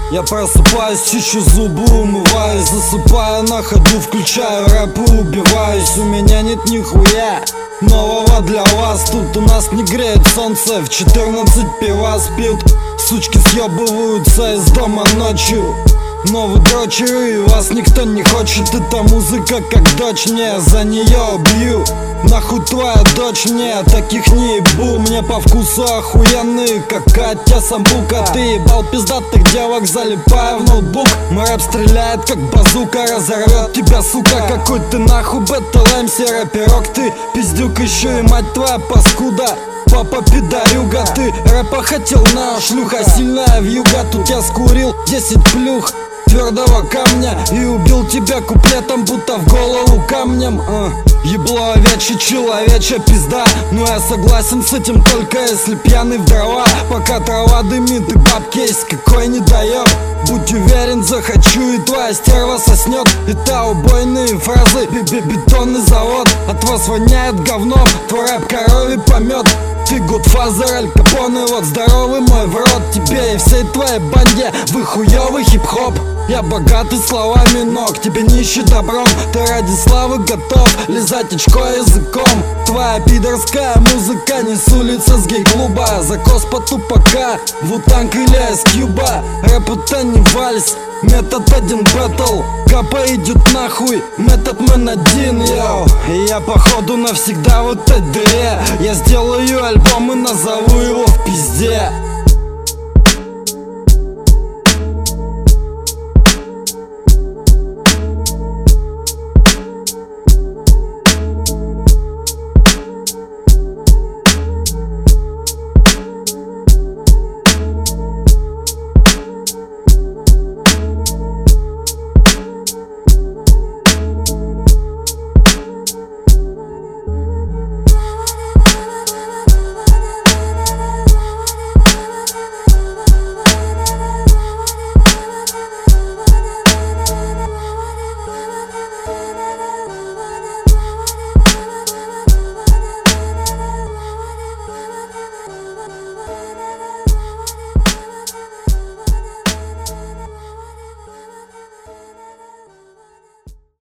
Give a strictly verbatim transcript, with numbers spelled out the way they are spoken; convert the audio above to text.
Я просыпаюсь, чищу зубы, умываюсь, засыпаю на ходу, включаю рэп и убиваюсь. У меня нет нихуя нового для вас. Тут у нас не греет солнце, в четырнадцать пива спьют. Сучки съебываются из дома ночью, но вы дрочеры, и вас никто не хочет. Это музыка как дочь, не за нее бью. Нахуй твоя дочь, не, таких не ебу. Мне по вкусу охуенные, как Катя Самбука. Ты ебал пиздатых девок, залипая в ноутбук. Мой рэп стреляет как базука, разорвет тебя, сука. Какой ты нахуй бэтл эм си рэперок, ты пиздюк, еще и мать твоя паскуда. Папа пидорюга, ты рэпа хотел на шлюха, сильная вьюга. Тут я скурил десять плюх твердого камня и убил тебя куплетом, будто в голову камнем. а. Ебло овечье, человечья пизда. Но я согласен с этим только если пьяный в дрова. Пока трава дымит и бабки есть какой не дает. Будь уверен, захочу, и твоя стерва соснет. Это убойные фразы, бетонный завод. От вас воняет говном, твой рэп коровий помет. Ты Гудфазер, Аль Капоне, вот здоровый мой в рот. Тебе и всей твоей банде, вы хуёвый хип-хоп. Я богатый словами, но к тебе нищий добром. Ты ради славы готов лизать очко языком. Твоя пидорская музыка не с улицы с гей-клуба. Закос по тупака, Вутанг или Айс-Кьюба. Рэп это не вальс, метод один бэтл. Капа идет нахуй, метод мэн один, йоу. И я походу навсегда в этой дыре. Я сделаю альбом и назову его в пизде.